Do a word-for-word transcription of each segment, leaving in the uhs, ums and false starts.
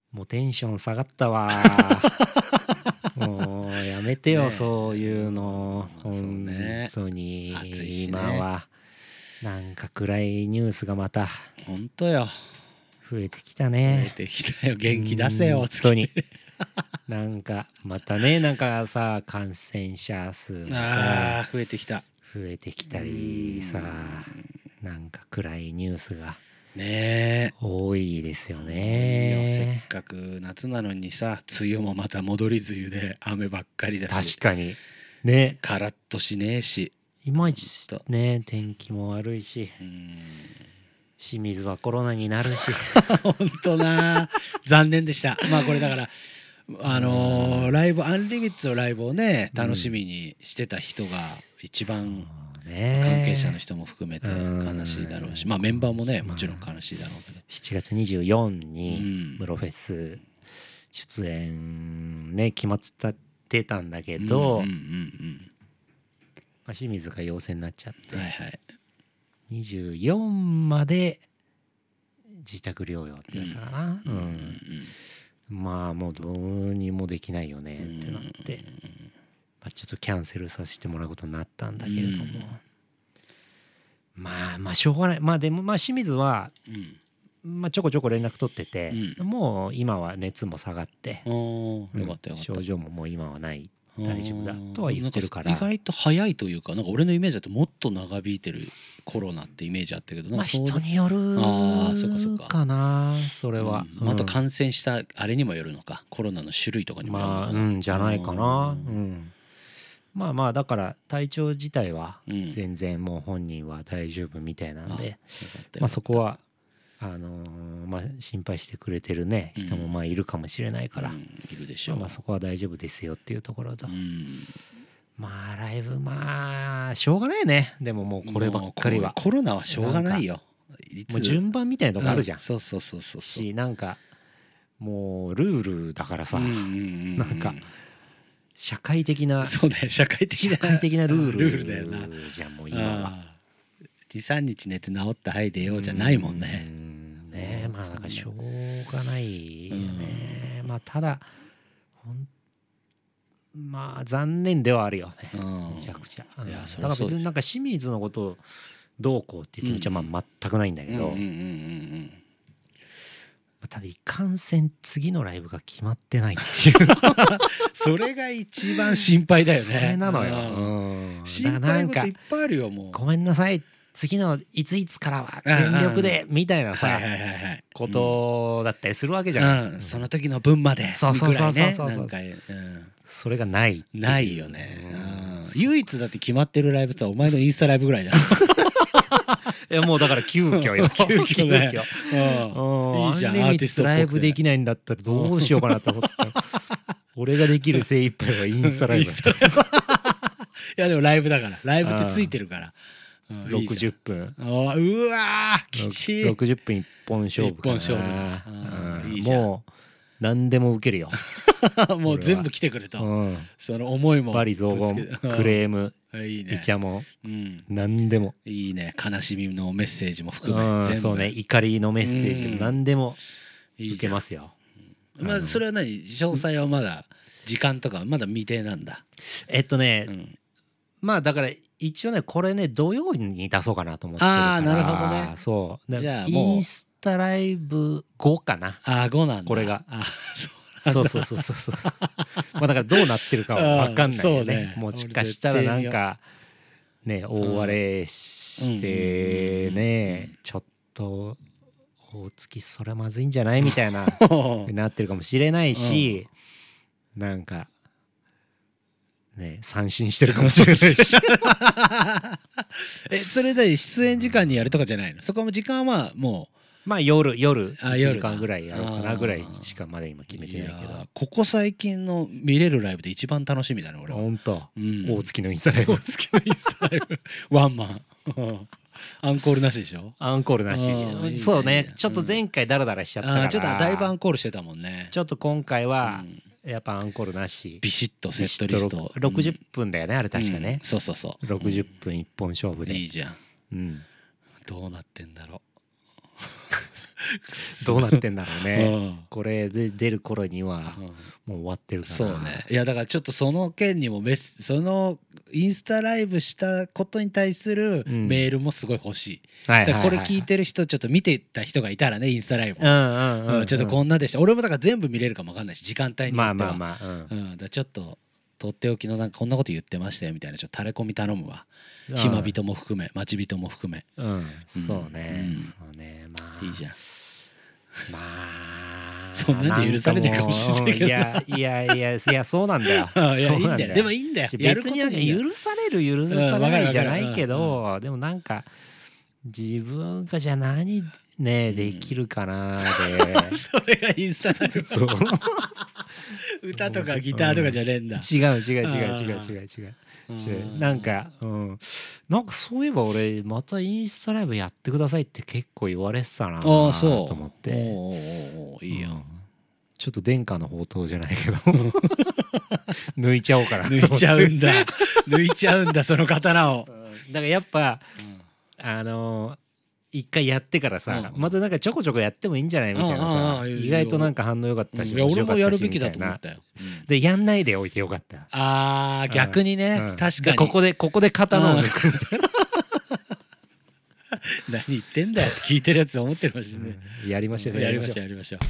もうテンション下がったわもうやめてよ、ね、そういうの、 まあ、そうね、 本当に暑いしね、 今はなんか暗いニュースがまた本当よ増えてきたね。 増えてきたよ、元気出せよ、 本当になんかまたね、なんかさ感染者数がさ増えてきた増えてきたりさ、なんか暗いニュースがね多いですよね。 せっかく夏なのにさ、梅雨もまた戻り梅雨で雨ばっかりだし、 確かにね、 カラッとしねえし、 いまいちね、天気も悪いし、うん、清水はコロナになるし本当な残念でした。まあこれだからあのー、ライブアンリミッツのライブをね楽しみにしてた人が一番、関係者の人も含めて悲しいだろうし、まあメンバーもねもちろん悲しいだろうけど、 しちがつにじゅうよっかにムロフェス出演ね決まってたんだけど、清水が陽性になっちゃって、はいはい、にじゅうよっかまで自宅療養ってやつかな、うんうんうん、まあもうどうにもできないよねってなって、まあ、ちょっとキャンセルさせてもらうことになったんだけれども、うん、まあまあしょうがない。まあでもまあ清水は、うんまあ、ちょこちょこ連絡取ってて、うん、もう今は熱も下がって、よかったよかった、症状ももう今はない大丈夫だとは言ってるから、 意外と早いというか、なんか俺のイメージだともっと長引いてるコロナってイメージあったけど、 まあ人によるかなそれは、 うん、あと感染したあれにもよるのか、コロナの種類とかにもよるのかな、 まあ、うんじゃないかな、うん、まあまあだから体調自体は全然もう本人は大丈夫みたいなんで、うん、まあそこはあのー、まあ心配してくれてるね人もまあいるかもしれないから、うん、 いるでしょう、 まあそこは大丈夫ですよっていうところと、うん、まあライブまあしょうがないね。でももうこればっかりはコロナはしょうがないよ。 もう順番みたいなとこあるじゃん、うん、 そうそうそうそうしなんかもうルールだからさ、うんうんうん、なんか社会的なそうね社会的な社会的なルールルールだよなじゃんもう今はにさんにち寝て治ったはい出ようじゃないもんね。 うんねまあなんかしょうがないよね。まあただほんまあ残念ではあるよねめちゃくちゃ。いやだから別になんか清水のことをどうこうっていう気持ちはまあ全くないんだけど、ただいかんせん次のライブが決まってないっていうそれが一番心配だよね。それなのよ、 うん、心配事いっぱいあるよ。もうごめんなさい次のいついつからは全力でみたいなさことだったりするわけじゃん、 うんうん、その時の分までそうそうそうそうそうそう、それがないないよね、うん、唯一だって決まってるライブってお前のインスタライブぐらいだいやもうだから急遽よ急遽ねうんいいじゃん。 アンリミットライブできないんだったらどうしようかなと思って俺ができる精一杯はインスタライブいやでもライブだからライブってついてるからろくじゅっぷんうわきちいろくじゅっぷん一本勝負かな。 一本勝負、うん、いいじゃん。 もう何でも受けるよもう全部来てくれと、うん、その思いもバリ雑言クレームいいね、 イチャモン、うん、何でもいいね。悲しみのメッセージも含め、 うん、全部そうね怒りのメッセージも何でも受けますよ。 いいまあそれは何詳細はまだ時間とかまだ未定なんだ。 えっとね、うん、まあだから一応ねこれね土曜に出そうかなと思ってるから。 ああなるほどね。 そうじゃあもうインスタライブごかな。 ああごなんだこれが。あそうそうそうそうそうまあだからどうなってるかは分かんないよね。ねもしかしたらなんかね大荒れしてねちょっと大月それまずいんじゃないみたいななってるかもしれないし、なんかね三振してるかもしれないしえそれで出演時間にやるとかじゃないの？そこも時間はまあもうまあ夜夜いちじかんぐらいやろうかなぐらいしかまだ今決めてないけど、 ここ最近の見れるライブで一番楽しみだね俺は。 ほんと、うん、大月のインスタライブ大月のインスタライブワンマンアンコールなしでしょ？アンコールなし。いいそうねちょっと前回ダラダラしちゃったから、うん、 ちょっとだいぶアンコールしてたもんね。 ちょっと今回は、うん、やっぱアンコールなしビシッとセットリストろくじゅっぷんだよねあれ確かね、 うん、そうそうそうろくじゅっぷん一本勝負で、 いいじゃん、 うん、 どうなってんだろうどうなってんだろううね。 んこれで出る頃にはうんもう終わってるから。 そうね。いやだからちょっとその件にもメスそのインスタライブしたことに対するうんメールもすごい欲しい。 はいだからこれはいはいはい。 聞いてる人ちょっと見てた人がいたらねインスタライブを、 うんうんうん、うん、 うんちょっとこんなでした。俺もだから全部見れるかもわかんないし時間帯によっては。 まあまあまあ、うんうん、だからちょっととっておきのなんかこんなこと言ってましたよみたいなちょっとタレコミ頼むわ。 うん暇人も含め待ち人も含め。 うん、そうね、 うんそうね、まあいいじゃん。 まあそんなんじゃ許されねえかもしれないけどな。 んかもういやいやいやいやそうなんだよあいやそうなんいいんだよ。でもいいんだよ。やる別になんかことにいいんだよ許される許されないじゃないけど、でもなんか自分がじゃあ何ねできるかなで、 それがインスタライブ。 そう歌とかギターとかじゃねえんだ。 違う違う違う違う違う違う違うなんか、うん、なんかそういえば俺またインスタライブやってくださいって結構言われてたなあとあそう思っておーおーおーいいよ、 うんちょっと殿下の宝刀じゃないけど抜いちゃおうかなと思って抜いちゃうんだ抜いちゃうんだその刀を、 だからやっぱあのー一回やってからさ、 うんまたなんかちょこちょこやってもいいんじゃないみたいなうんうんさ、 うん意外となんか反応良かったし、 いや俺もやるべきだ面白かと思ったよ、うんしでやんないでおいてよかった。 あー逆にね、 うん確かにでここでここで刀を抜くみたいな、 何言ってんだよって聞いてるやつ思ってるかもしれない、 うんやりましょうやりましょうやりましょう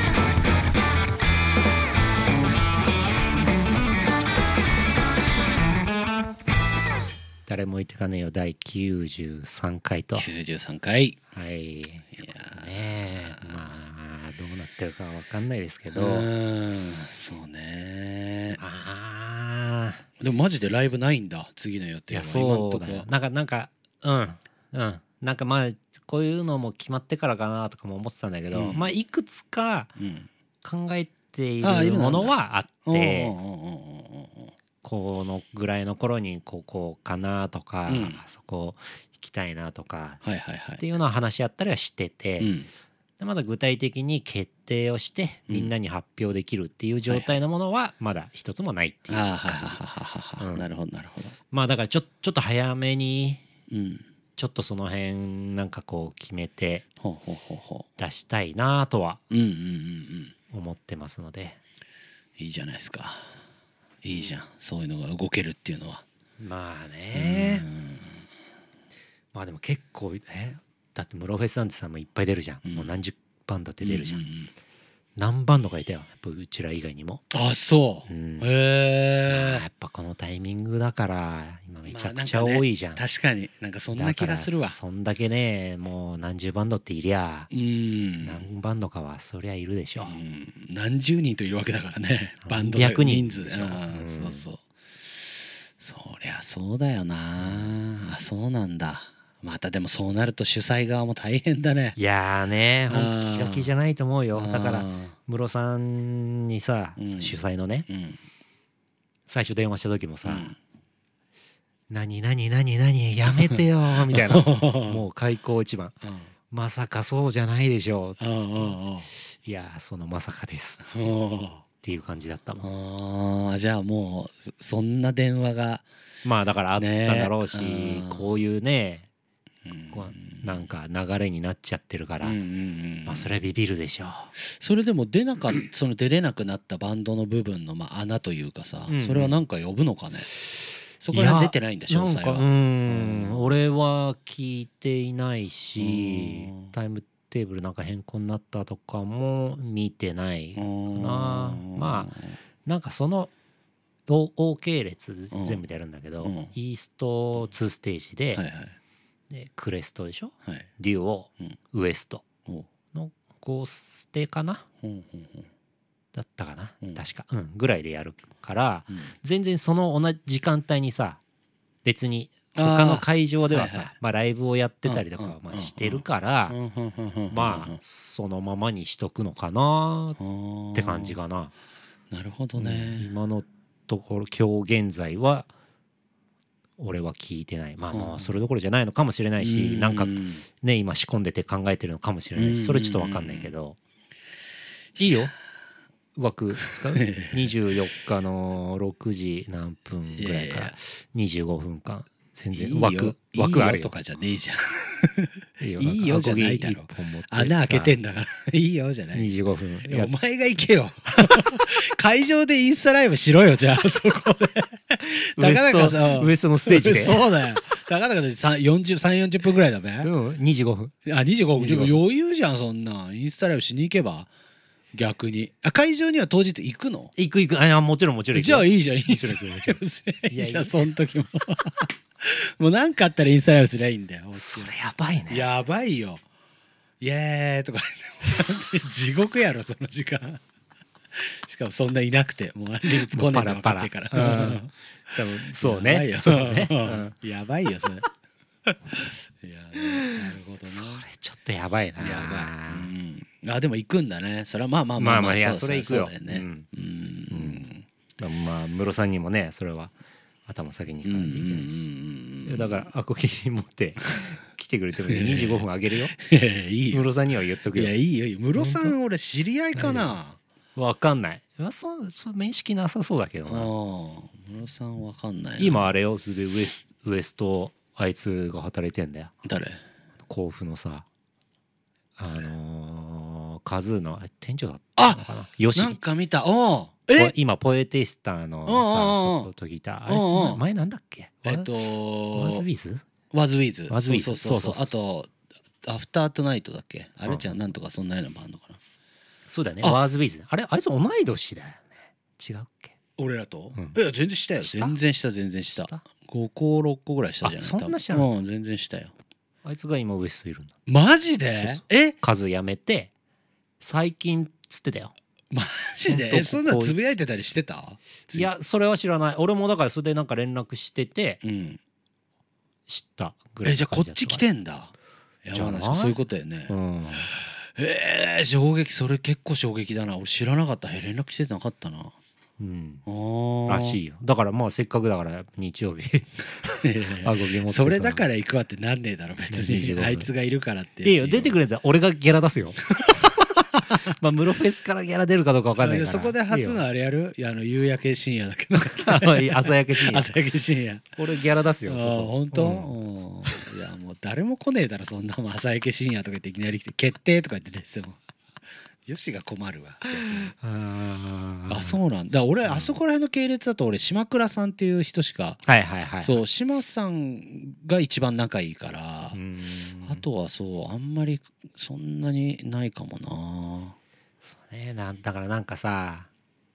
誰も言ってかねえよだいきゅうじゅうさんかいと。 きゅうじゅうさんかいはい。 いやねえまあどうなってるかわかんないですけど、 うーんそうねああでもマジでライブないんだ次の予いや定は今んそうとこはだよなんかなんかうんうんなんかまあこういうのも決まってからかなとかも思ってたんだけど、 うんまあいくつかうん考えていあいるんだるものはあってうんうんうんうんうんこのぐらいの頃にここかなとか、 うんあそこ行きたいなとかはいはいはいっていうのを話し合ったりはしてて、 うんでまだ具体的に決定をしてみんなに発表できるっていう状態のものはまだ一つもないっていうああは感じ。 ははははうんなるほどなるほどまあだからちょちょっと早めにうんちょっとその辺なんかこう決めてほうほうほうほ出したいなとはううんうんうんうん思ってますので、 いいじゃないですかいいじゃんそういうのが動けるっていうのはまあうねんまあでも結構えだってムロフェスなんてさもういっぱい出るじゃん、 うんもう何十バンドって出るじゃん、 うううん何バンドかいたよやっぱうちら以外にも、 あそううんへまあえやっぱこのタイミングだから今めちゃくちゃまあなんかね多いじゃん、 確かになんかそんな気がするわだからそんだけねもう何十バンドっていりゃうん何バンドかはそりゃいるでしょ、 うん何十人といるわけだからねバンドの何百人人数でしょうんうんそうそうそりゃそうだよなあそうなんだまたでもそうなると主催側も大変だねいやーねほんうんと気が気じゃないと思うよだからうんムロさんにさ、 うん主催のねうん最初電話した時もさ「 うん何何何何やめてよ」みたいなもう開口一番うん 「まさかそうじゃないでしょう」 うんうんうんいやーそのまさかです」っうんていう感じだったもんあーじゃあもうそそんな電話が、 まあだからあっただろうし、 ねうんこういうねうんこうなんか流れになっちゃってるから、 うんうんうんまあそれはビビるでしょそれでも出なかっその出れなくなったバンドの部分のまあ穴というかさ、 うんうんそれはなんか呼ぶのかねそこら辺出てないんだうなんかう詳細はん、 うん俺は聞いていないしうんタイムテーブルなんか変更になったとかも見てないかな。まあなんかその O- OK 系列全部でやるんだけど、 うんイーストにステージで,、 はいはいでクレストでしょはいデュオ、 うんウエストおうのごステかなほんほんほんだったかな、 うん確か、うん、ぐらいでやるからうん全然その同じ時間帯にさ別にあー他の会場ではさはいはいまあ、ライブをやってたりとかはまあしてるからうんほんほんほんほんまあそのままにしとくのかなって感じかな。 なるほどうんね、 今のところ今日現在は俺は聞いてないまあまうんあそれどころじゃないのかもしれないしうなんかね今仕込んでて考えてるのかもしれないうんしそれちょっと分かんないけどいいよ枠使うにじゅうよっかのろくじ何分ぐらいからにじゅうごふんかん全然いいよ枠枠あるよいいよとかじゃねえじゃん。 いいよいいよじゃないだろアコギ一本持って穴開けてんだからいいよじゃない。 にじゅうごふんいやお前が行けよ。会場でインスタライブしろよじゃあそこで。たかだかさウエストのステージでそうだよ。たかだかでさんじゅう、さんじゅう、よんじゅっぷんぐらいだべ。 うんにじゅうごふんあにじゅうごふんにじゅうごふん余裕じゃんそんな。インスタライブしに行けば逆に。あ会場には当日行くの？ 行く行くあもちろんもちろん行くじゃあいいじゃんインもちろんスタラ行くもちろんイブすりゃいいじゃんいやいやその時も。もう何かあったらインスタライブすりゃいいんだよ。 それやばいねやばいよ。イエーイとか言って地獄やろその時間。しかもそんないなくてもうアンリミッツ来ねえって分かってから。 パラパラうん多分そうねやばいよそうね、うんやばいよそれ。いやなるほどね。 それちょっとやばいなやばい。うんあでも行くんだね。それはまあまあまあまあまあいやうそれ行くよそうだよね。 うんうんまあムロさんにもねそれは頭下げに行うんうんかないといけないしうんいやだからアコギ持って来てくれてもにじゅうごふんあげるよいやいやいいよ。 ムロさんには言っとくよいやいいよいいよ。ムロさん俺知り合いかな。 わかんないいやそうそう面識なさそうだけどああなムロさんわかんないな。 今あれよそれでウエスウエストあいつが働いてんだよ誰？ 甲府のさあのー、カズーの店長だったのかなよしなんか見た。おうポえ今ポエティスタのうんうんうんさとギターあれうんうんつ前なんだっけえっとワズビーズワズウィズワズウィズそうそうそうそうそうあとアフタートナイトだっけあれじゃうんんなんとかそんなようなバンドかな。 そうだよねあワーズビーズあれあいつ同い年だよね違うっけ俺らと、 うんいや全然したよ。 した全然した全然した下ごころっこぐらいしたじゃない。 あそんな下多なの分うん全然したよ。 あいつが今ウエストいるんだマジでそうそうえカズ辞めて最近つってたよマジでほんとえそんなつぶやいてたりしてた？ いやそれは知らない俺もだからそれでなんか連絡しててうん知ったぐらいえじゃあこっち来てんんだ。 じゃない山梨そういうことだよね。 うんえー、衝撃それ結構衝撃だな。俺知らなかった。え連絡してなかったな。 うんあーらしいよだからまあせっかくだから日曜日あごぎ持ってさそれだから行くわってなんねえだろ別にじゅうごふんにあいつがいるからっていいよ出てくれれたら俺がギャラ出すよまあムロフェスからギャラ出るかどうか分かんないからそこで初いいよのあれやるいやあの夕焼け深夜だけど朝焼け深夜朝焼け深夜俺ギャラ出すよあそこ本当、 うんうんいやもう誰も来ねえだろそんなもん朝焼け深夜とか言っていきなり来て決定とか言ってですもよしが困るわあそうなんだ俺、 うんあそこら辺の系列だと俺島倉さんっていう人しか、 はいはいはいそう島さんが一番仲いいから、 うんあとはそうあんまりそんなにないかもな。 そうねなんだからなんかさ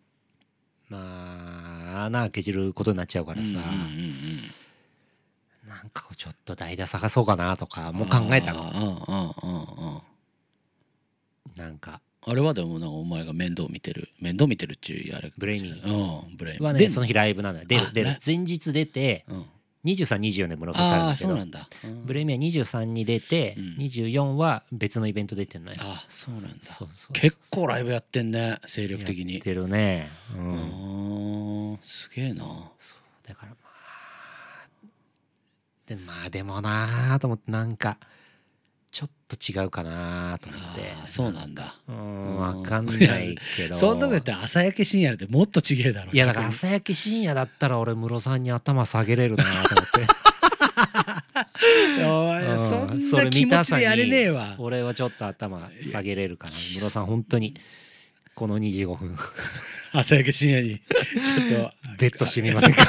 まあ穴開けじることになっちゃうからさ、 うんうんうんうんなんかちょっと代打探そうかなとかもう考えたのあーうんうんうんうんなんかあれはでもなんかお前が面倒見てる面倒見てるっちゅうあれブレイミーうんブレイミーはでねその日ライブなのよ出るあね出る前日出てうんにじゅうさん、にじゅうよんでムロフェスあるんああだけどそうなんだうんブレイミーはにじゅうさんに出て、 うんにじゅうよんは別のイベント出てんのよ。 あそうなんだそうそう結構ライブやってんね精力的にやってるね。う。 うんんすげえなそうだからまあでまあでもなあと思ってなんかちょっと違うかなと思って。 あーそうなんだうんわかんないけど。 そんなこと言ったら朝焼け深夜でもっとちげえだろいやだから朝焼け深夜だったら俺ムロさんに頭下げれるなと思って。 おいうんそんな気持ちでやれねえわ俺はちょっと頭下げれるかな。ムロさん本当にこのにじゅうごふん朝焼け深夜にちょっとベッドしてみませんか。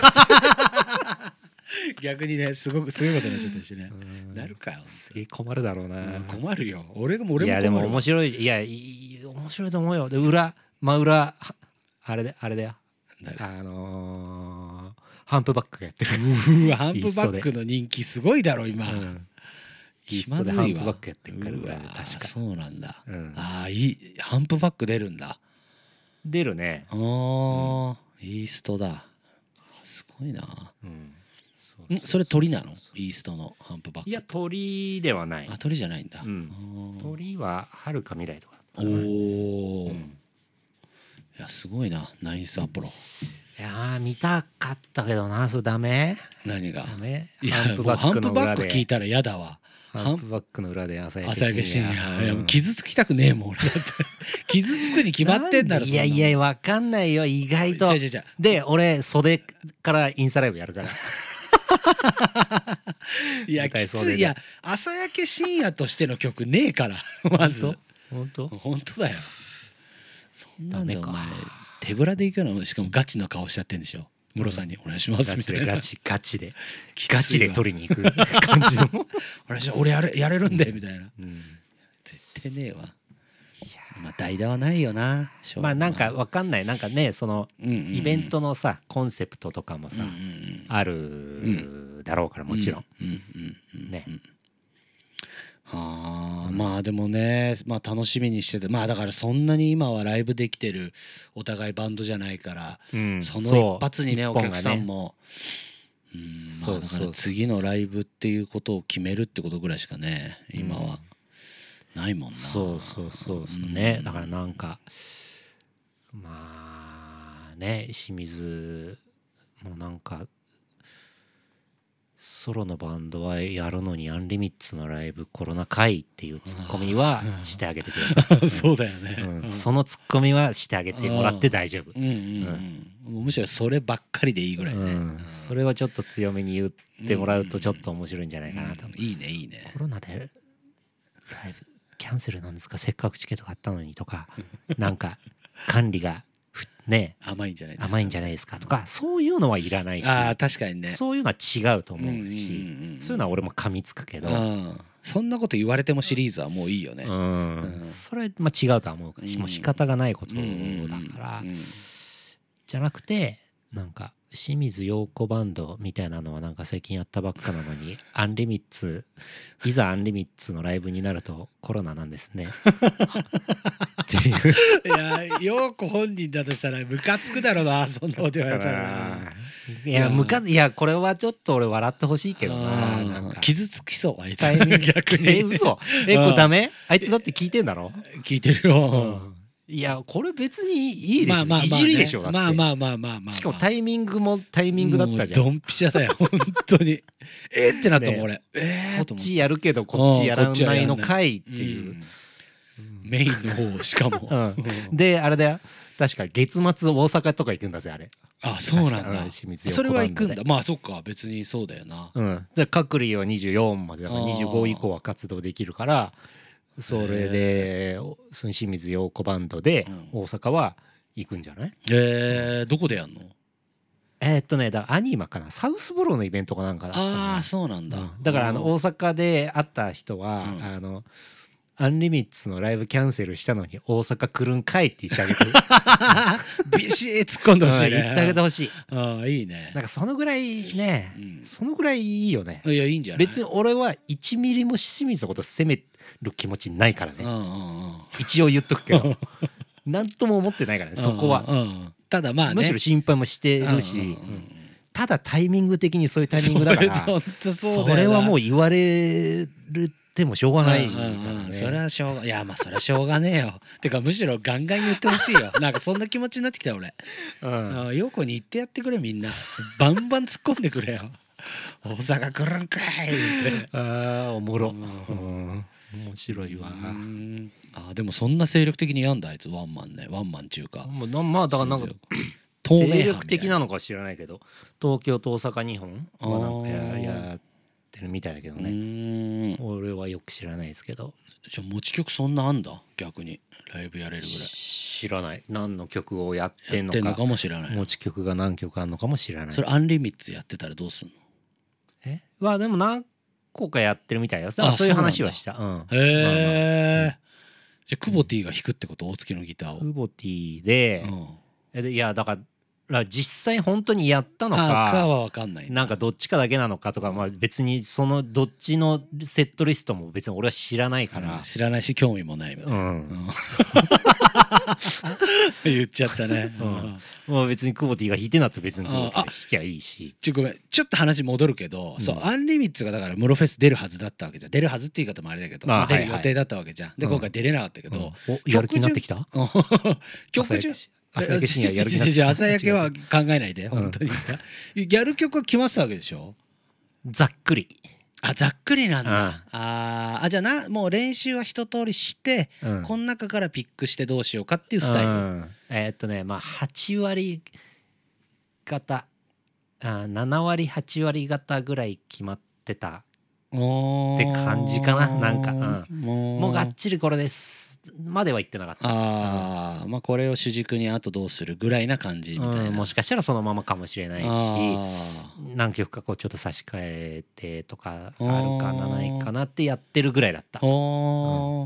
逆にねすごくすごいことになっちゃったりしてねうんなるかよすげえ困るだろうな。 うん困るよ俺が俺も困るわいやでも面白いいやいい面白いと思うよ。で裏真裏はあれであれだよ。 誰あのー、ハンプバックがやってる。 うわハンプバックの人気すごいだろ今、 うん気まずいわハンプバックやってるから裏でうわ確か。 そうなんだ、 うんああいいハンプバック出るんだ出るね。 あー、イーストだすごいなうんそうんそれ鳥なのイーストのハンプバックいや鳥ではないあ。鳥じゃないんだ、 うんあー鳥は遥か未来とかだおったかな。 お、いうんやすごいなナインスアポロいやー見たかったけどなそれダメ何がダメいやハンプバッもうハンプクの裏バック聞いでたら嫌だわハンプバックの裏で朝焼け朝焼け深夜いやもううん傷つきたくねえもん俺だって傷つくに決まってんだろいやいやわかんないよ意外とじゃじゃじゃで俺袖からインスタライブやるからいやきつい。いや朝焼け深夜としての曲ねえからまず本当本当だよ。そんなんでダメかお前手ぶらで行くの。しかもガチの顔しちゃってんでしょ。ムロさんにお願いしますみたいな。 ガチガチできついわガチで取りに行く感じの、 俺俺やれやれるんでみたいな。 うん絶対ねえわ。まあ代打はないよな。 まあなんかわかんない。なんかねそのうんうんうんイベントのさコンセプトとかもさ、 うんうんうんあるだろうからもちろん、 うんうんうんうんね。 はあ、まあでもね、まあ楽しみにしてて、まあだからそんなに今はライブできてるお互いバンドじゃないから、 うんその一発にねそうお客さん一本も、うん、まそうそうあだから次のライブっていうことを決めるってことぐらいしかね今はないもんな。 そうそうそうそうね、だからなんかまあね清水もなんかソロのバンドはやるのにアンリミッツのライブコロナ禍っていうツッコミはしてあげてください。 そうだよね、 うんうんそのツッコミはしてあげてもらって大丈夫。 うんうんうんもうむしろそればっかりでいいぐらいね、 うんそれはちょっと強めに言ってもらうとちょっと面白いんじゃないかなと思う。 いいねいいねコロナでライブキャンセルなんですか、せっかくチケット買ったのにとかなんか管理がふね甘いんじゃないですか。 甘いんじゃないですかとかそういうのはいらないし、 ああ確かにね。 そういうのは違うと思うし、 うんうんうんうんそういうのは俺も噛みつくけど、 うんそんなこと言われてもシリーズはもういいよね。 うんうんそれはまあ違うとは思うし、 うんもう仕方がないことだうんから、 うんじゃなくてなんか清水陽子バンドみたいなのはなんか最近やったばっかなのにアンリミッツいざアンリミッツのライブになるとコロナなんですねっていういや陽子本人だとしたらムカつくだろうなそんなこと言われたらな。 いやむかいやこれはちょっと俺笑ってほしいけどな、 うんなんか傷つきそうあいつタイミング逆に。 え嘘えこれダメあいつだって聞いてんだろ、 聞いてるよ。 いやこれ別にいいでしょ、 まあまあまあねいじりでしょだって、 まあまあまあまあまあ。 しかもタイミングもタイミングだったじゃん。 もうドンピシャだよ本当に。えーってなったもん俺。えーそっと思ってちやるけどこっちやらないのかいっていう。 うんメインの方しかも。 うんであれだよ確か月末大阪とか行くんだぜあれ。 あそうなんだ。 確か清水陽それ子バンドでは行くんだ。まあそっか別にそうだよな。 うん、で隔離はにじゅうよんまでだからあーにじゅうご以降は活動できるからそれでその清水陽子バンドでうん大阪は行くんじゃない？ えーどこでやんの？ えーっとねだからアニマかなサウスボローのイベントかなんかだったのああそうなんだ。 うんだからあの大阪で会った人は、 うんあのアンリミッツのライブキャンセルしたのに大阪来るんかいって言ってあげてビシッ突っ込んでほしいね。 うん言ってあげてほしい。 ああいいね。 なんかそのぐらいね、 うんそのぐらいいいよね。 いやいいんじゃない？ 別に俺はいちミリも清水のこと責める気持ちないからね、 うんうんうん。 一応言っとくけど何とも思ってないからねそこは、 うんうんただまあね。 むしろ心配もしてるし、 うんうんうんうんただタイミング的にそういうタイミングだからそれほんとそうだよなそれはもう言われてもしょうがないからうんうんうんね。 それはしょうがいやまあそれはしょうがねえよてかむしろガンガン言ってほしいよなんかそんな気持ちになってきた俺うんあ陽子に言ってやってくれみんなバンバン突っ込んでくれよ大阪来るんかいってあーおもろ、 うんうん面白いわ。 うんあでもそんな精力的にやんだあいつワンマンねワンマン中かもうなまあだからなんか透明版みたい精力的なのか知らないけど東京と大阪にほんはなんかやあーやってるみたいだけどうね、 ん俺はよく知らないですけど。 じゃあ持ち曲そんなあんだ逆にライブやれるぐらい知らない何の曲をやってんのかやってんのかも知らない持ち曲が何曲あるのかも知らない。 それアンリミッツやってたらどうすんのえはでも何個かやってるみたいよ。 あそういう話はした。うんへえじゃあクボティが弾くってこと大月のギターをクボティで、 うんえでいやだから実際本当にやったのかあかは分かんないなんかどっちかだけなのかとか、まあ、別にそのどっちのセットリストも別に俺は知らないから、 うん知らないし興味もないみたいな、 うんうん言っちゃったね、 ううんんまあ、別にクボティが弾いてんだったら別にクボティがあ弾きゃいいし。 ちょごめんちょっと話戻るけど、 うんそうアンリミッツがだからムロフェス出るはずだったわけじゃん出るはずって言い方もあれだけど、 あはいはい出る予定だったわけじゃんでうん今回出れなかったけど、 うんおやる気になってきた？ 曲中朝焼け深夜やる気になってきた。 朝焼けは考えないで本当に、やる曲は決まってたわけでしょざっくり、 あざっくりなんだ、 うんあーあじゃあなもう練習は一通りして、 うんこの中からピックしてどうしようかっていうスタイル、 うんえーっとねまあはち割方あなな割はち割方ぐらい決まってたって感じかな。なんか、うん、 もうもうがっちりこれですまでは言ってなかった。 ああ、 うん、 まあこれを主軸にあとどうするぐらいな感じみたいな、 うん、もしかしたらそのままかもしれないし、何曲かこうちょっと差し替えてとかあるかなないかなってやってるぐらいだった。 あ、うん、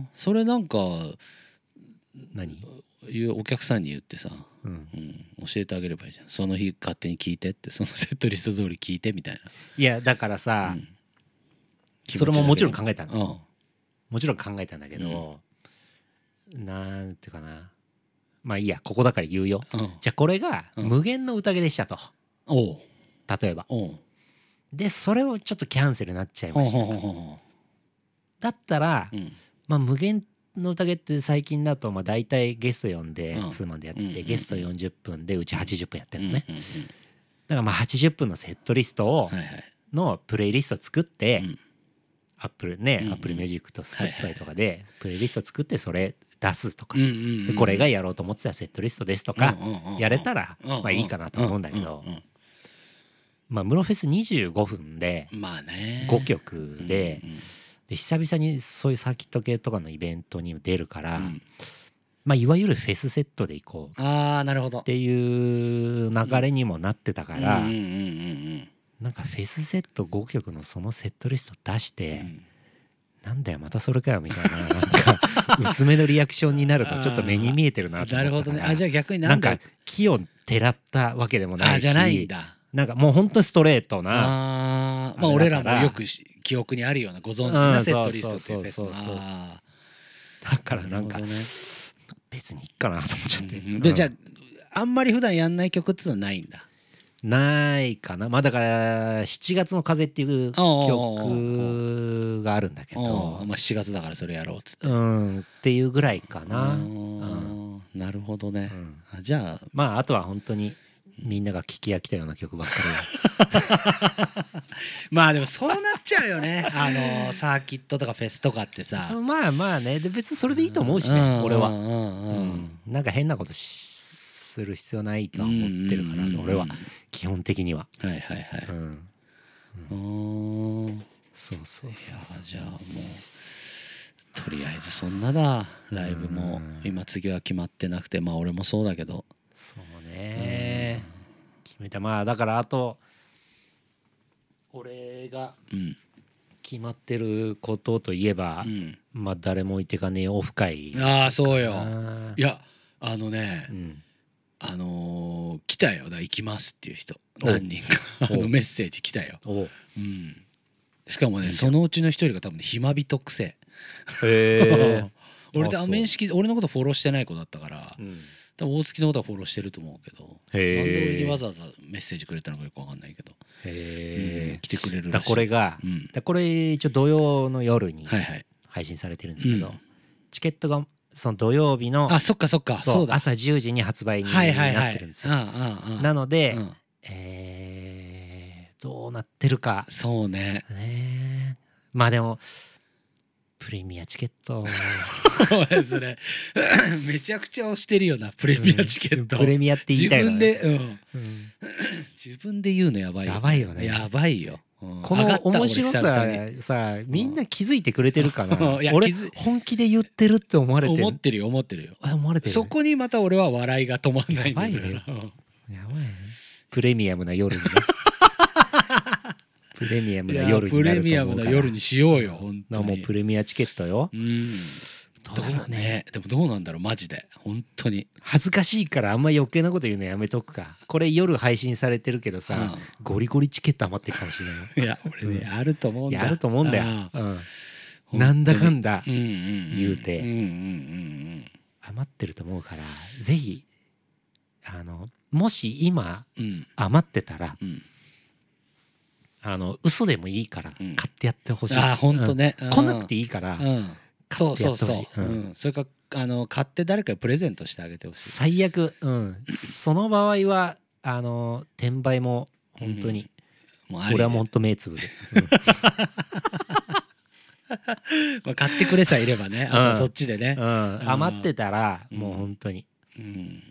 それなんか何お客さんに言ってさ、うんうん、教えてあげればいいじゃん。その日勝手に聞いてって、そのセットリスト通り聞いてみたいな。 いやだからさ、うん、それももちろん考えたんだ、うん、もちろん考えたんだけど、うん、なんていうかな、まあいいやここだから言うよ、うん、じゃあこれが無限の宴でしたと、うん、例えばでそれをちょっとキャンセルになっちゃいました、だったら、うん、まあ無限の宴って最近だとまあ大体ゲスト呼んでツーマンでやってて、ゲストよんじゅっぷんでうちはちじゅっぷんやってるのね、だからまあはちじゅっぷんのセットリストをのプレイリスト作って、アップルね、アップルミュージックと Spotify とかでプレイリスト作ってそれ出すとか、でこれがやろうと思ってたセットリストですとかやれたらまあいいかなと思うんだけど、まあムロフェスにじゅうごふんでごきょくで、で久々にそういうサーキット系とかのイベントに出るから、うん、まあいわゆるフェスセットで行こうっていう流れにもなってたから、なんかフェスセットごきょくのそのセットリスト出して、うん、なんだよまたそれかよみたいななんか薄めのリアクションになるとちょっと目に見えてるなと思ったから。なるほどね。あ、じゃあ逆になんか木をてらったわけでもないし、あ、じゃないんだ。なんかもうほんとストレートな、 あ、まあ俺らもよく記憶にあるようなご存知なセットリストっていうフェスな。 だからなんか、ね、別にいいかなと思っちゃって、うん、 でじゃああんまり普段やんない曲っていうのはないんだ。 ないかな。まあだからしちがつの風っていう曲があるんだけど、 まあしちがつだからそれやろうっつって、 うんっていうぐらいかな。うん、なるほどね、うん、じゃあまああとは本当にみんなが聴き飽きたような曲ばっかりまあでもそうなっちゃうよねあのサーキットとかフェスとかってさ、 まあまあね、で別にそれでいいと思うしね、うん、俺は、うん、なんか変なことする必要ないとは思ってるから、うん、俺は基本的には。 はいはいはい、うんうん、そうそうそう。いやじゃあもうとりあえずそんなだ。ライブも今次は決まってなくて、まあ俺もそうだけど、 そうね、決めた。まあだからあと俺が決まってることといえば、うん、まあ誰も置いてかねえオフ会。 ああそうよ。いやあのね、うん、あのー、来たよ。だから行きますっていう人何人かあのメッセージ来たよ。うん、しかもねそのうちの一人が多分ね暇人くせへえ俺で面識俺のことフォローしてない子だったから、うん、多分大月のことはフォローしてると思うけど、なんで俺にわざわざメッセージくれたのかよく分かんないけど、へえ、うん、来てくれるらしい。 だこれが、うん、だこれ一応土曜の夜に配信されてるんですけど、はいはい、チケットがその土曜日のあそっかそっかそうそうだ朝じゅうじに発売になってるんですよ。なので、うん、えー、どうなってるか。 そうね。 ね、まあでもプレミアチケットそれめちゃくちゃ押してるよなプレミアチケット、 うん、プレミアって言いたいよね。 自分で、うんうん、自分で言うのやばいよ、ね、 やばいよね。 やばいよ。うん、 この面白ささみんな気づいてくれてるかな、うん、俺本気で言ってるって思われてる。 思ってるよ思ってるよ。 思われてる、ね、 そこにまた俺は笑いが止まんないんだよ。 やばいね。やばいね。プレミアムな夜にねプレミアムな夜になると思うから。プレミアムな夜にしようよ本当に。 もうプレミアチケットよ。うん。 どうだろうね。でもどうなんだろうマジで本当に恥ずかしいからあんま余計なこと言うのやめとくか。これ夜配信されてるけどさ、うん、ゴリゴリチケット余ってるかもしれない。 いや俺ね、うん、あると思うんだ。 やると思うんだよ。うん、なんだかんだ言うて余ってると思うから、ぜひあのもし今、うん、余ってたら、うん、あの嘘でもいいから買ってやってほしい。 あ本当ね、 うん、来なくていいから、うんそうそうそう、うん、それかあの買って誰かにプレゼントしてあげてほしい。 最悪、うん、その場合はあの転売も本当に、うん、もう俺はもう本当目つぶる、うん、 まあ買ってくれさえいればね、あとそっちでね、 うんうん、余ってたらもう本当に、 うん、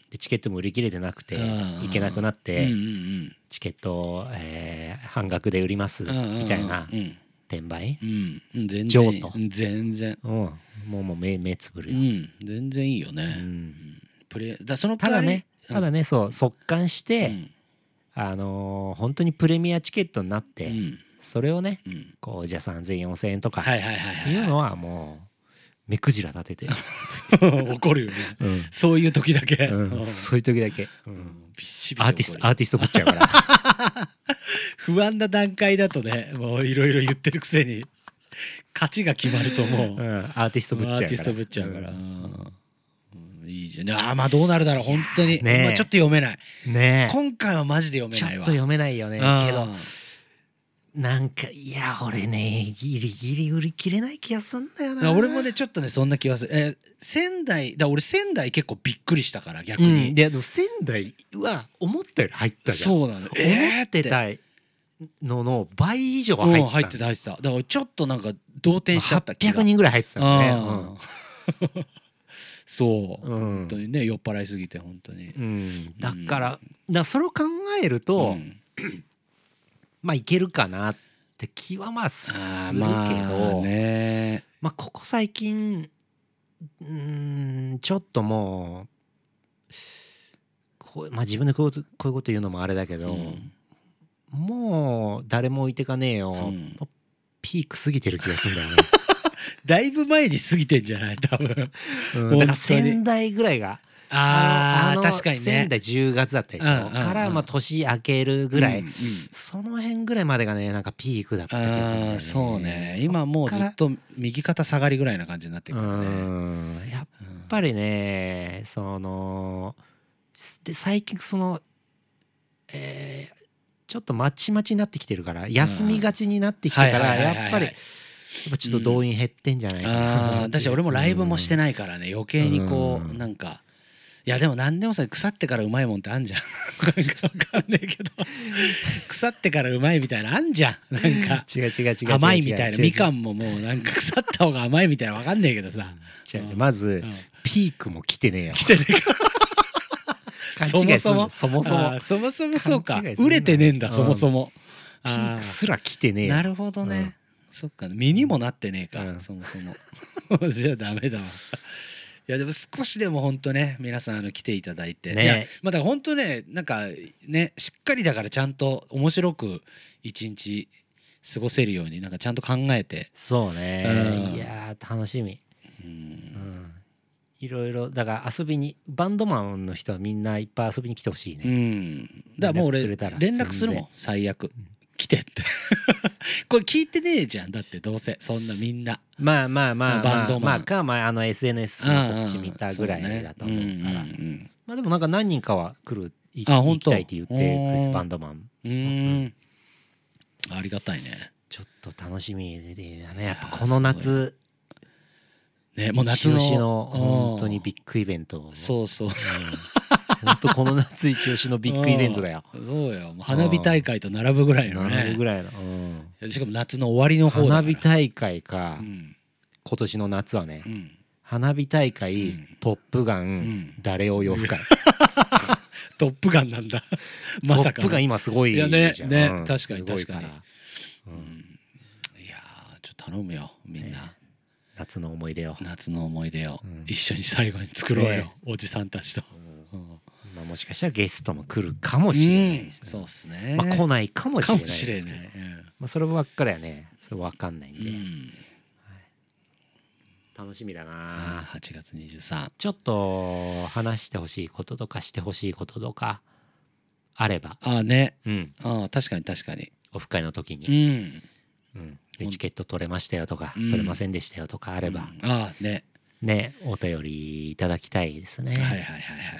でチケットも売り切れてなくてうん行けなくなっうんて、 うんチケットを、えー半額で売りますうんうんみたいなうん転売、 うんうん全譲然渡うん全然うん、もうもう目目つぶるよ、 うん全然いいようねん、 プレだその代わりただねただねそう速乾しうて、 んあのー本当にプレミアチケットになって、 うんそれをねうんこうじゃあさんぜんよんせんえんとかはいはいはいはいいうのはもう目くじら立てて、 怒るよねうんそういう時だけうんうんそういう時だけ、ううんん、 ビシビシアーティス怒るトアーティストぶっちゃうから不安な段階だとねもういろいろ言ってるくせに勝ちが決まるともううん、アーティストぶっちゃうからアーティストぶっちゃうから、 ううんんうんいいじゃんあーまあどうなるだろう本当に、 ねえまあ、ちょっと読めないねえ今回はマジで読めないわちょっと読めないよねうんけどなんかいや俺ねギリギリ売り切れない気がすんだよな。 俺もねちょっとねそんな気がする、えー仙台だ俺仙台結構びっくりしたから逆うん、 に、 いやでも仙台は思ったより入ったじゃん。 そうなの思ってたのの倍以上は入ってた。 うん入ってた入ってただからちょっとなんか動転しちゃった気がはっぴゃくにんぐらい入ってたよね。 うんそう、 うん本当にね酔っ払いすぎて本当に、 うんうんだからだからそれを考えると、 うんまあいけるかなって気はまあすあーるけど、 まあねまあここ最近うーんちょっともうこう、まあ、自分でこうこういうこと言うのもあれだけど、 うんもう誰も置いてかねえよ、 うんピーク過ぎてる気がするんだよね、 だいぶ前に過ぎてんじゃない多分うん、だから仙台ぐらいがあーの確かにね仙台じゅうがつだったでしょ、 うんうんうんからまあ年明けるぐらい、 うんうんその辺ぐらいまでがねなんかピークだった気がするんだよね。 あーそうね今もうずっと右肩下がりぐらいな感じになってうくるねんやっぱりねそので最近そのえーちょっとまちまちになってきてるから休みがちになってきてからはいはいはいはいはいやっぱりやっぱちょっと動員減ってんじゃないかな、 ああ私俺もライブもしてないからね余計にこううんなんかいやでも何でもさ腐ってからうまいもんってあんじゃんなんかわかんねえけど腐ってからうまいみたいなあんじゃんなんか違う違う違う違う甘いみたいなみかんんももうなんか腐った方が甘いみたいなわかんねえけどさ違う違うまずうんピークも来てねえよ来てねえか勘違いすんのそもそもあーそもそもそうか勘違いすんな売れてねえんだうんそもそもピークすら来てねえよなるほどね、 うんそっか身にもなってねえか、 うんそもそもじゃあダメだわいやでも少しでも本当ね皆さんあの来ていただいて、 ねいやまあだから本当ねなんかねしっかりだからちゃんと面白く一日過ごせるようになんかちゃんと考えて、 そうね、 うんいやー楽しみ、 ううんん、いろいろだから遊びにバンドマンの人はみんないっぱい遊びに来てほしいね、 うん、だからもう俺連絡くれたら連絡するもん最悪来てってこれ聞いてねえじゃんだってどうせそんなみんなまあまあまあまあバンドマンまあかまああの エスエヌエス の告知見たぐらいだと思うからうんうんまあでもなんか何人かは来るいあ本当行きたいって言ってクリスバンドマンうんうんありがたいねちょっと楽しみでだねやっぱこの夏ねもう夏の一押しのうん本当にビッグイベントをそうそう本当この夏一押しのビッグイベントだようんそうよもう花火大会と並ぶぐらいの並ぶねぐらいの、うんしかも夏の終わりの方だから花火大会か、 うん今年の夏はね、 うん花火大会、 うんトップガン、 ん誰を呼ぶかトップガンなんだまさかのトップガン今すごいじゃんいやねねうん確かにすごい確かにらうんいやーちょっと頼むよみんな、 ね夏の思い出を、 夏の思い出をうん一緒に最後に作ろうよ、 ねおじさんたちと、うんまあ、もしかしたらゲストも来るかもしれないですね、 そうっすね、 まあ、来ないかもしかれないですけどもしれない、 まあ、そればっかりはねそれ分かんないんで、 うん楽しみだあーなはちがつにじゅうさんちょっと話してほしいこととかしてほしいこととかあれば、 あーねうん、 あー確かに確かにオフ会の時うに、 んうん、でチケット取れましたよとか、 うん取れませんでしたよとかあれば、 うんあーねねお便りいただきたいですね。 はいはいはいはい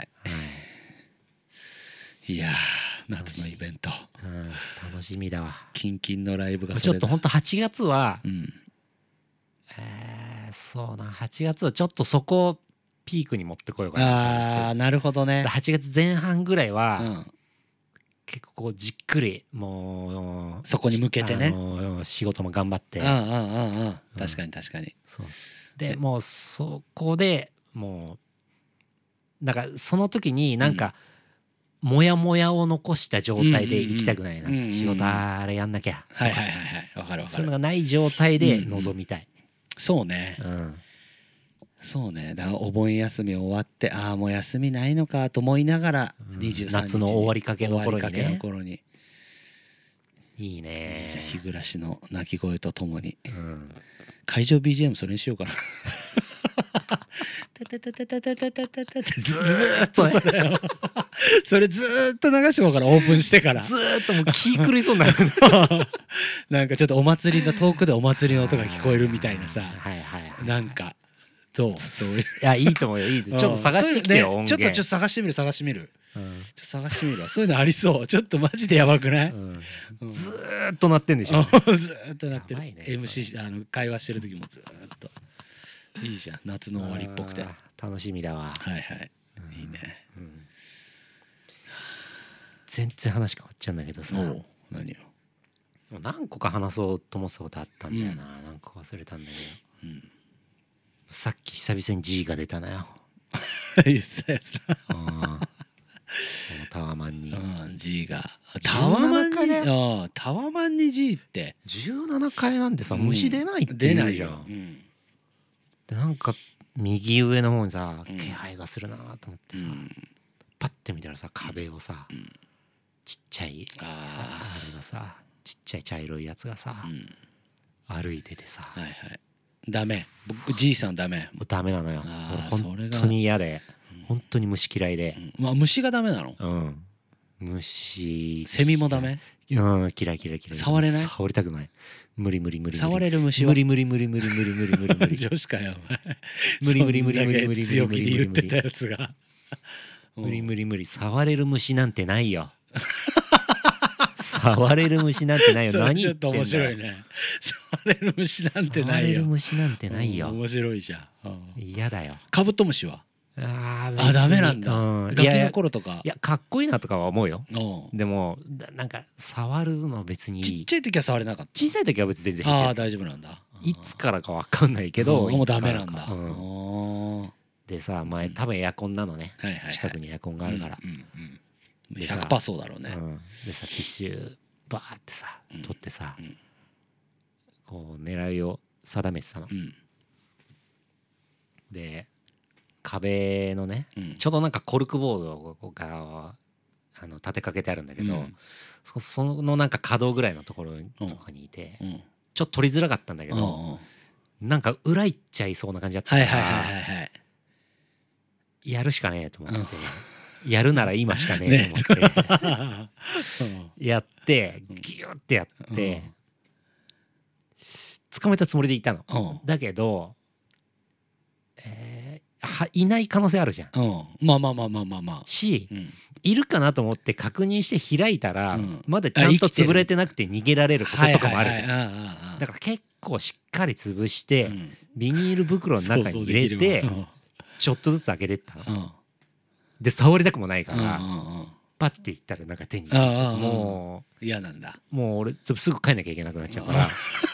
はいいやー夏のイベントうん、楽しみだわ。 キンキンのライブがそれだちょっとほんとはちがつは、 うんえーそうなはちがつはちょっとそこをピークに持ってこようかなと思ってああなるほどねはちがつぜん半ぐらいは、 うん結構こうじっくりもうそこに向けてねあの仕事も頑張って、 うんうんうんうん確かに確かにそうそうでもうそこでもなんかその時になんか、モヤモヤを残した状態で行きたくないな、 うんうんうん、 仕事あれやんなきゃとか、 はいはいはいはいわかるわかる、 そういうのがない状態で臨みたい、 うんうん、そうね、 うん、 そうね、だからお盆休み終わってああもう休みないのかと思いながら、 うん、 にじゅうさんにちに夏の終わりかけの頃にね、 終わりかけの頃にいいね、 いいじゃん日暮らしの鳴き声とともに、 うん、 会場 ビージーエム それにしようかなタタタタタタタタタタずーっとそれをそれずーっと流してもからオープンしてからずーっともう気狂いそうになるなんかちょっとお祭りの遠くでお祭りの音が聞こえるみたいなさ、 はいはいはい、 なんかどうそういう、いやいいと思うよいいとちょっと探してきてよ、 ね、 音源ちょっとちょっと探してみる探してみる、 うん、 ちょっと探してみるわそういうのありそうちょっとマジでやばくない、 うんうん、 ずーっと鳴ってんでしょずーっと鳴ってる、 ね、 エムシー あの会話してる時もずーっといいじゃん夏の終わりっぽくて楽しみだわ、 はいはい、うん、いいね、 うん、全然話変わっちゃうんだけどさ、 何よ何個か話そうと思ってたことあったんだよな、うん、何個忘れたんだけど、うん、さっき久々に G が出たのよ言ってたやつだタワマンに、 うん、G がタワマンにタワマンに G ってじゅうななかいなんてさ、うん、虫出ないって言うじゃん、うん、でなんか右上の方にさ、うん、気配がするなと思ってさ、うん、パッて見たらさ壁をさ、うん、ちっちゃいさ あ, あれがさちっちゃい茶色いやつがさ、うん、歩いててさ、はいはい、 ダメ僕 G さんダメダメなのよ俺本当に嫌で、うん、本当に虫嫌いで、 うん、まあ虫がダメなの、 うん、虫セミもダメ、 うん、嫌い嫌い嫌い触れない触りたくない無理無理無理触れる虫は無理無理無理無理無理無理無理無理女子かよ無理無理無理無理無理強気で言ってたやつが無理無理無理触れる虫なんてないよ触れる虫なんてないよ何言ってんだよ。 ちょっと面白いね。触れる虫なんてないよ。 触れる虫なんてないよ。 面白いじゃん。 嫌だよ。 カブトムシはああダメなんだ、うん、ガキの頃とかいやかっこいいなとかは思うよ。でもなんか触るの別にちっちゃい時は触れなかった。 小さい時は別に全然平気。 ああ大丈夫なんだ。 いつからか分かんないけどもうダメなんだ、うん、でさ前多分エアコンなのね、うん、近くにエアコンがあるから、 うんうんうん、ひゃくパーセント そうだろうね、うん、 でさティッシュバーってさ取ってさ、うん、こう狙いを定めてたの、うん、で壁のね、うん、ちょうどなんかコルクボードがあの立てかけてあるんだけど、うん、そ, そのなんか角ぐらいのところとかにいて、うん、ちょっと取りづらかったんだけど、うん、なんか裏行っちゃいそうな感じだったから、はいはいはいはい、やるしかねえと思って、うん、やるなら今しかねえと思って、ね、やってギュッてやって、うん、捕まえたつもりでいたの、うん、だけど、えー、はいない可能性あるじゃん、 うん、まあまあまあまあまあまあし、うん、いるかなと思って確認して開いたら、うん、まだちゃんと潰れてなくて逃げられるコツとかもあるじゃん。だから結構しっかり潰して、うん、ビニール袋の中に入れてちょっとずつ開けてったの、うん、で触りたくもないから、うんうんうん、パッていったらなんか手についてもう嫌なんだ。 もう俺すぐ帰んなきゃいけなくなっちゃうから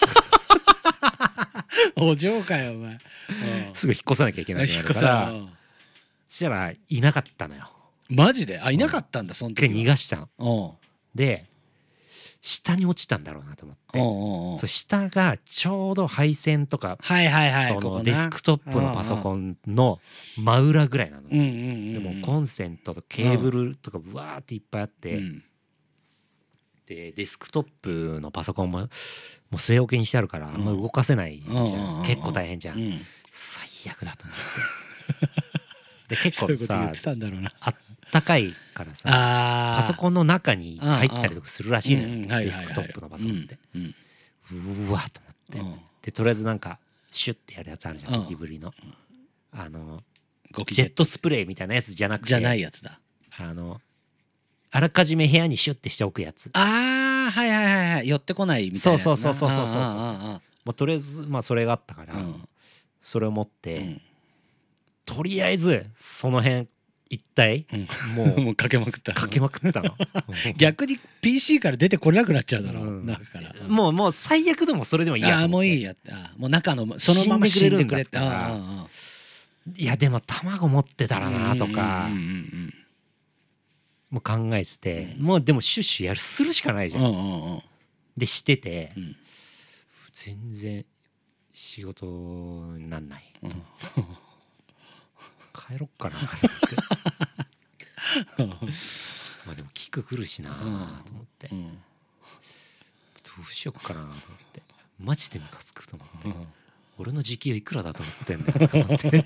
お嬢かよお前すぐ引っ越さなきゃいけなくなるからそしたらいなかったのよ。 マジで？あいなかったんだ、うん、その時逃がしたの。で下に落ちたんだろうなと思って、おうおうおう、そう下がちょうど配線とか、はいはいはい、そのデスクトップのパソコンの真裏ぐらいなの、うんうんうん、でもコンセントとケーブルとかブワーっていっぱいあって、うん、でデスクトップのパソコンももう据え置きにしてあるからあんま動かせないじゃん、うん、結構大変じゃん、うん、最悪だと思ってで結構さあったかいからさパソコンの中に入ったりとかするらしいのよ、デスクトップのパソコンって、うんうん、うわと思って、うん、でとりあえずなんかシュッてやるやつあるじゃん、ゴキブリの、うん、あのジェットスプレーみたいなやつじゃなくてじゃないやつだ、 あのあらかじめ部屋にシュッてしておくやつ。 ああはいはいはいはい、寄ってこないみたいなやつな。 そうそうそうそうそうそうそう、もうとりあえずまあそれがあったから、うん、それを持って、うん、とりあえずその辺一体、うん、もうもうかけまくったかけまくったの逆に ピーシー から出てこれなくなっちゃうだろう、うん、中から、 うん、もうもう最悪でもそれでもいいや。 ああもういいやって、あもう中のそのまま死んでくれって、ああいやでも卵持ってたらなとかうんうんうんもう考えてて、 うんもうでもシュッシュやるするしかないじゃん、 うんうんうんうんでしてて、 うん全然仕事になんない、 うん帰ろっかなと思ってまあでもキック来るしなと思って、 うんどうしよっかなと思ってマジでムカつくと思って、 うん俺の時給いくらだと思ってんだよと思って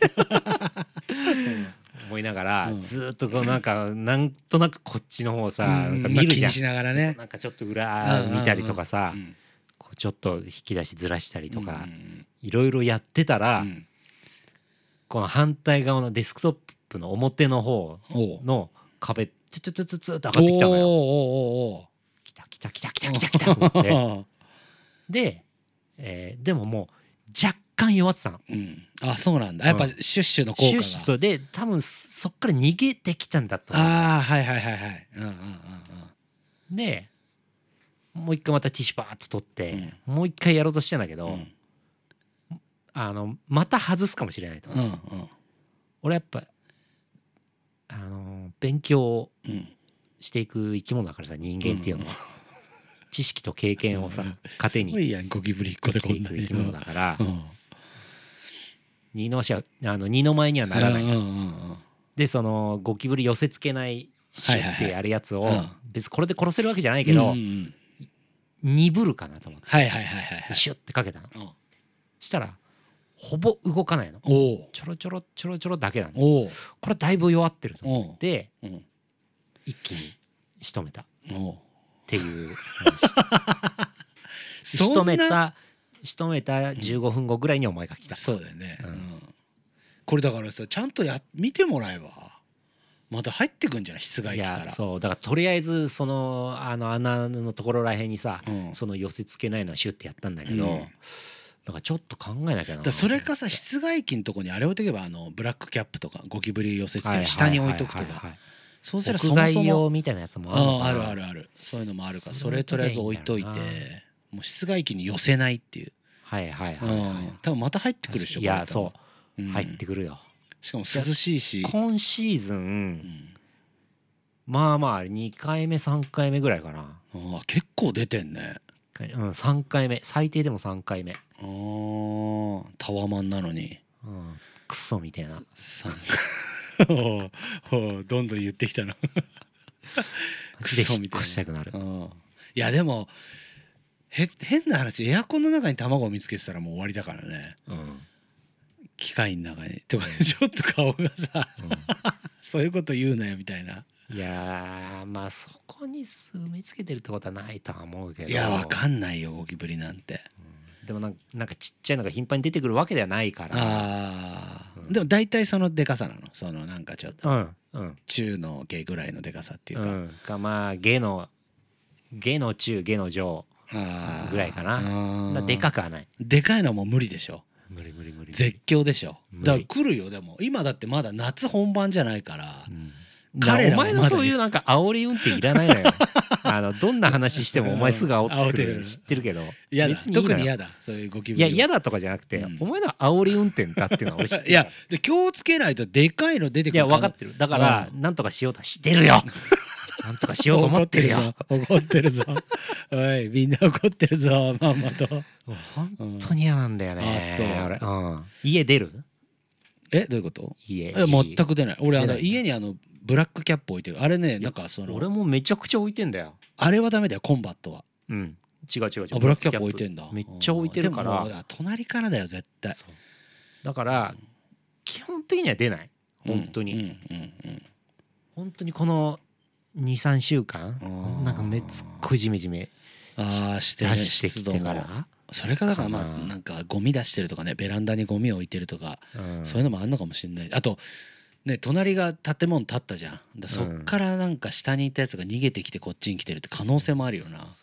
思いながら、 うんずーっとこうなんかなんとなくこっちの方さ、 うんなんか見るじゃん、 まあ気にしながらねなんかちょっと裏見たりとかさ、 うんこうちょっと引き出しずらしたりとか、 うんいろいろやってたら、 うんこの反対側のデスクトップの表の方おうの壁ツツツツツッと上がってきたのよ。 おーおーおーおー来た来た来た来た来た来たと思ってで、えーでももう若干弱ってたの。 うんあそうなんだやっぱシュッシュの効果がシュッシュそうで多分そっから逃げてきたんだと思う。 ああはいはいはいはいうんうんうんでもう一回またティッシュバーッと取って、 うんもう一回やろうとしてんだけど、 うんあのまた外すかもしれないと。 うんうん俺やっぱあの勉強うんしていく生き物だからさ、人間っていうのは、知識と経験をさ糧にすごいやんゴキブリっ子生でこんなにきていく生き物だから、 うん二の足はあの二の前にはならないと。 うんうんうんでそのゴキブリ寄せつけないシュッてやるやつを、 はいはいはいうん別にこれで殺せるわけじゃないけうんど、 うんうん鈍るかなと思ってはいはいはいはいはいシュッてかけたの。 うんしたらほぼ動かないの。 おうちょろちょろちょろちょろだけなの。 おうこれだいぶ弱ってると思おうってうん一気に仕留めたっおうていう話。仕留めた仕留めたじゅうごふんごぐらいにお前が来た。 そうだよね、 うんうんこれだからさちゃんとや見てもらえばまた入ってくんじゃない室外い機からやそうだからとりあえずそのあの穴のところらへんにさ、 うんその寄せ付けないのはシュッてやったんだけど、 うんだからちょっと考えなきゃな。 だからそれかさ室外機のとこにあれ置いとけばあのブラックキャップとかゴキブリ寄せ付ける下に置いとくとかはいはいはいはいそうしたらそ屋外もそも用みたいなやつもあるのかな。 あああるあるあるそういうのもあるからそそれとりあえず置いといてそれがいいんだよもう室外機に寄せないっていう、 はいはいうはい、はいん、多分また入ってくるでしょいやこれ多分そう、 うん入ってくるよ。 しかも涼しいし今シーズン、 うんまあまあにかいめさんかいめぐらいかな。 あー結構出てんねうん、さんかいめ最低でもさんかいめ、 あータワマンなのにうん、クソみたいな。 さんおうおうどんどん言ってきたのマジで引っ越したくなる。 うんいやでもへ変な話エアコンの中に卵を見つけてたらもう終わりだからねうん機械の中にとかちょっと顔がさうそういうこと言うなよみたいなんいやーまあそこに埋め付けてるってことはないとは思うけど、 いやわかんないよゴキブリなんてでもなんかなんかちっちゃいのが頻繁に出てくるわけではないから。 あー、 うんでも大体そのでかさなのそのなんかちょっとうんうん中の下ぐらいのでかさっていうか、 うんかまあ下の下の中下の上あーぐらいかなあーだでかくはない。 でかいのはもう無理でしょ無理無理無理無理。 絶叫でしょ無理だから来るよでも今だってまだ夏本番じゃないからうん彼らはまだお前のそういうなんか煽り運転いらないのよ。あのどんな話してもお前すぐ煽ってく煽ってくるる知ってるけど嫌だ別にいいのよ特に嫌だそういうゴキブリはいや嫌だとかじゃなくて、 うんお前の煽り運転だっていうのは俺知ってる。 いやで気をつけないとでかいの出てくるいや分かってる。だからなんとかしようと知ってるよ。なんとかしようと思ってるよ。 怒ってるぞ怒ってるぞおいみんな怒ってるぞまんまともう本当に嫌なんだよね。 あそう俺、うん、家出る？ えどういうこと家。 え全く出ない俺あの出ない家にあのブラックキャップ置いてるあれねなんかその俺もめちゃくちゃ置いてんだよ。 あれはダメだよコンバットはうん。違う違う違う。 あブラックキャップ置いてんだめっちゃ置いてるから。 でももう隣からだよ絶対そうだから基本的には出ない。本当に、 うんうんうん本当にこのにさんしゅうかんーなんかねすっごいジメジメああして出してき湿度もてから、 それかだからまあかななんかゴミ出してるとかねベランダにゴミ置いてるとかうんそういうのもあんのかもしれないあとね隣が建物建ったじゃんだそっからなんか下にいたやつが逃げてきてこっちに来てるって可能性もあるよな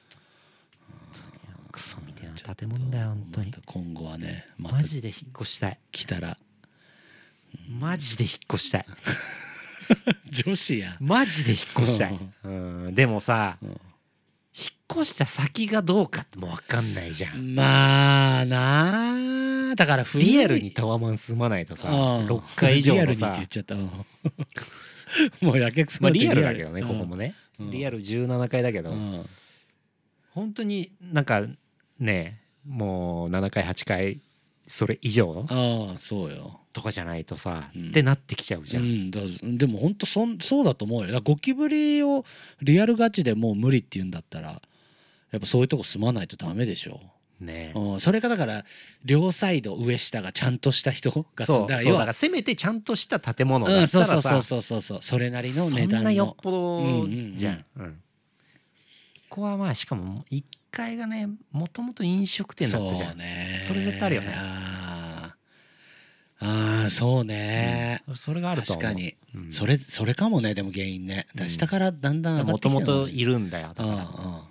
クソみたいな建物だよ本当にま。た今後はねまたマジで引っ越したい。 来たらマジで引っ越したい。 女子やマジで引っ越したい。うんでもさうん引っ越した先がどうかってもう分かんないじゃん。 まあなあな。だから古いリアルにタワマン住まないとさうんろっかい以上リアルのさにって言っちゃったうんもうやけくそまあになってリアルだけどねうんここもねうんリアルじゅうななかいだけどうん本当になんかねもうななかいはちかいそれ以上ああそうよ。 とかじゃないとさうんってなってきちゃうじゃ。 うんん、だでも本当そんそうだと思うよ。だからゴキブリをリアルガチでもう無理って言うんだったらやっぱそういうとこ住まないとダメでしょ。 ねうん、それがだから両サイド上下がちゃんとした人がそうだから要はそうだからせめてちゃんとした建物うん、 だったそうそうらさそうそうそうそれなりのそ値段のんなよっぽどうんうんうんじゃん。うんここはまあしかもいっかいがねもともと飲食店だったじゃ。 そうんねそれ絶対あるよねあーあーそうね、 うんそれがあると思う。 確かに、 うんそれそれかもね。でも原因ねだから下からだんだん上がもってきてるのねともといるんだよだうんうんから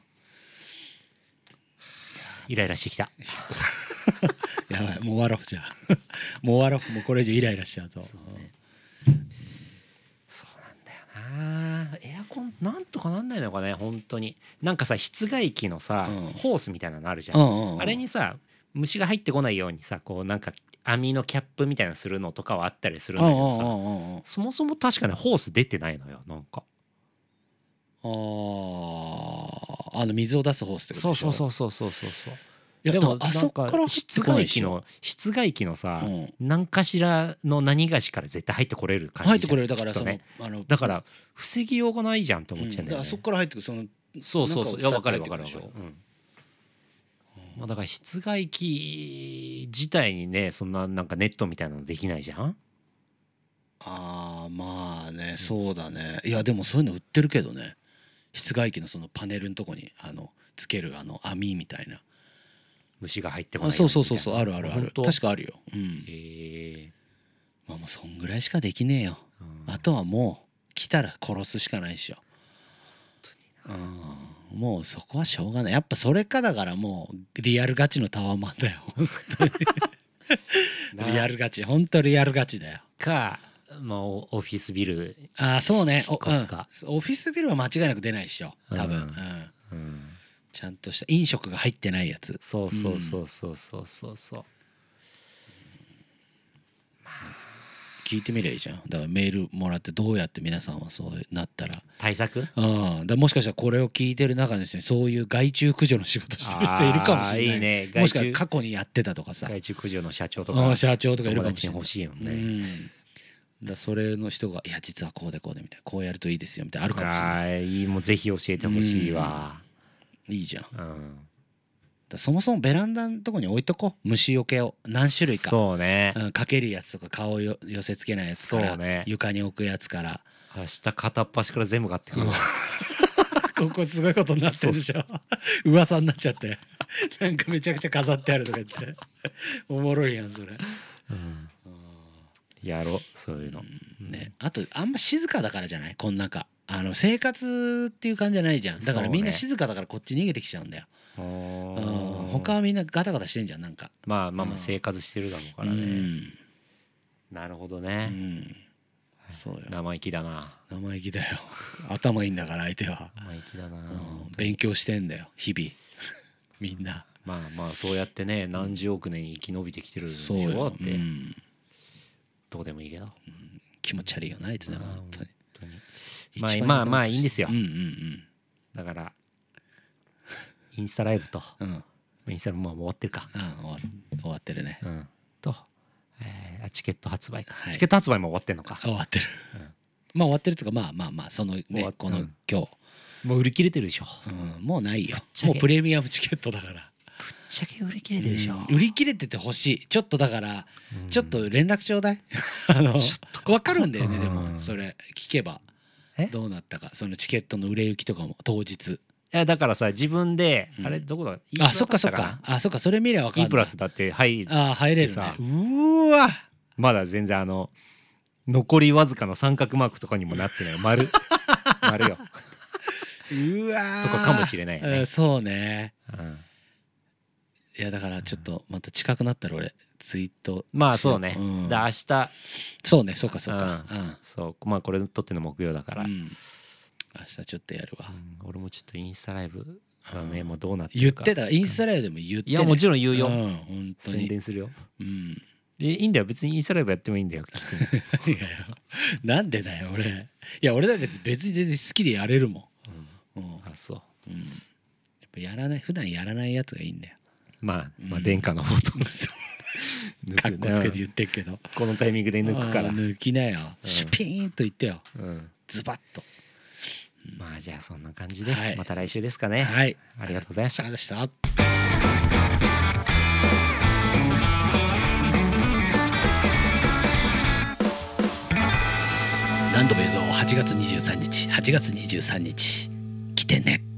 イライラしてきた。 やばいもう終わろうじゃあもう終わろうもうこれ以上イライラしちゃうとそうなんだよなエアコンなんとかなんないのかね本当になんかさ室外機のさ、 うんホースみたいなのあるじゃ、 うんんうんうんあれにさ虫が入ってこないようにさこうなんか網のキャップみたいなのするのとかはあったりするんだけどさ、 うんうんうんうんそもそも確かねホース出てないのよなんか。 あーあの水を出すホースってことそうでしょそうそうそうそうそうそういやでもだからあなんかそっから入って室こないでしょ外機の室外機のさ、 うん何かしらの何がしから絶対入ってこれる感じじゃん入ってくれるだからその、 きっとねあのだから防ぎようがないじゃんって思っちゃうんだよね、 だからそこから入ってくるそのそうそうそういや分かる分かる分かる、 なんかうんまあ、だから室外機自体にねそんななんかネットみたいなのできないじゃん。 ああまあねそうだね。いやでもそういうの売ってるけどね室外機のそのパネルのとこにあのつけるあの網みたいな虫が入ってこなあいそうそうそうそうああるあるある本当確かあるようんへえまあもうそんぐらいしかできねえようんあとはもう来たら殺すしかないっしょうんもうそこはしょうがないやっぱそれかだからもうリアルガチのタワマンだよ本当にリアルガチ本当リアルガチだよかまあオオフィスビルああそうねお、 引っ越すかうんオフィスビルは間違いなく出ないっしょ多分、 うんうんうんちゃんとした飲食が入ってないやつそうそうそうそうそうそうそう聞いてみりゃいいじゃんだからメールもらってどうやって皆さんはそうなったら対策うんだからもしかしたらこれを聞いてる中の人にそういう害虫駆除の仕事してる人いるかもしれないあーいいねもしくは害虫過去にやってたとかさ害虫駆除の社長とうかん社長とかいる友達にかもしれない欲しいよね、 うんだからそれの人がいや実はこうでこうでみたいなこうやるといいですよみたいなあるかもしれないあーいいもうぜひ教えてほしいわいいじゃんだかうんらそもそもベランダのとこに置いとこう虫除けを何種類かそうねうん、かけるやつとか顔よ寄せつけないやつからそうね床に置くやつから明日片っ端から全部買ってくるわここすごいことになってるでしょ噂になっちゃってなんかめちゃくちゃ飾ってあるとか言っておもろいやんそれ、 うんやろうそういうのね、あとあんま静かだからじゃないこん中あの生活っていう感じじゃないじゃんだからみんな静かだからこっち逃げてきちゃうんだよ、 ううんん他はみんなガタガタしてんじゃんなんかまあまあまうんあ生活してるだろうかうらねん、 なるほどうねん、そうよ生意気だな生意気だよ頭いいんだから相手は、 生意気だなうん本当に勉強してんだよ日々みんなまあまあそうやってね何十億年生き延びてきてるんでしそうよょだってうんどうでもいいけど気持ち悪いよなあいつねまあ本当に本当にまあ一番まあまあいいんですようんうんだからインスタライブとうんうんインスタライブもう終わってるかうん終わ終わってるねうんとえーチケット発売かはいチケット発売も終わってんのか終わってるうんまあ終わってるっていうかまあまあまあその終わっねこのうん今もう売り切れてるでしょ日うんもうないよちゃけもうプレミアムチケットだからぶっちゃけ売り切れてるでしょうん売り切れててほしいちょっとだからうんちょっと連絡ちょうだいあのちょっ分かるんだよねでうんもそれ聞けばえどうなったかそのチケットの売れ行きとかも当日いやだからさ自分でうんあれどこだあそっかそっかあそっかそれ見りゃ分かん E ないプラスだって入るあ入れるねさうーわまだ全然あの残りわずかの三角マークとかにもなってない丸丸ようわーとかかもしれないよねうんそうねうんいやだからちょっとまた近くなったら俺ツイートまあそうねんで明日そうねそうかそうかうんそうまあこれ撮ってるの木曜だからうん明日ちょっとやるわうん俺もちょっとインスタライブまあね、もうどうなって言っるかてたインスタライブでも言って、ね、 いやもちろん言うよ、 うん、本当に宣伝するよ。 うんでいいんだよ、別にインスタライブやってもいいんだよいやいやなんでだよ俺。いや俺だって別に全然好きでやれるもん、うんうん、 あそう、 うん、やっぱやらない普段やらないやつがいいんだよ。 まあ、まあうん殿下の方とかっこつけて言ってるけどこのタイミングで抜くから、 抜きなよ、 うん、 シュピーンと言ってよ、 うん、 ズバッと。 まあじゃあそんな感じで、 はい、 また来週ですかね。 はい、 ありがとうございました。 ありがとうございました。何度も言うぞ、はちがつにじゅうさんにちはちがつにじゅうさんにち来てね。